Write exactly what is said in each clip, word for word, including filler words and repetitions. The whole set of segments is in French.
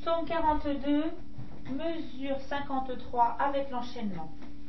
Psaume quarante-deux, mesure cinquante-trois avec l'enchaînement.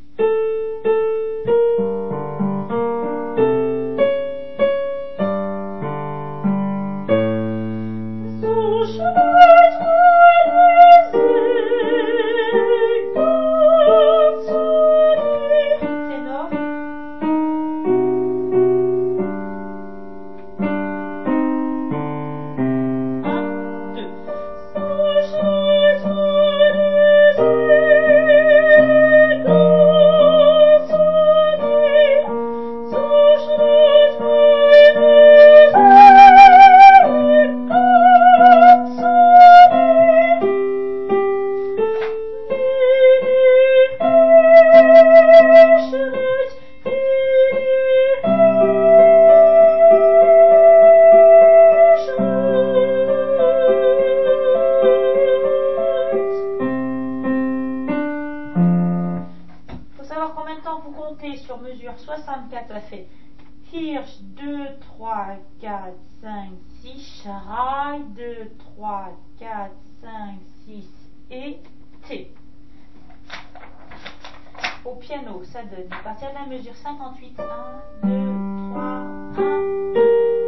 Combien de temps vous comptez sur mesure soixante-quatre, ça fait Hirsch deux, trois, quatre, cinq, six, Schrail deux, trois, quatre, cinq, six et T. Au piano, ça donne à partir de la mesure cinquante-huit, un, deux, trois, un, deux.